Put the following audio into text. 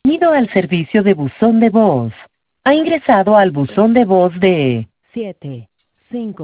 Bienvenido al servicio de buzón de voz. Ha ingresado al buzón de voz de 7, 5.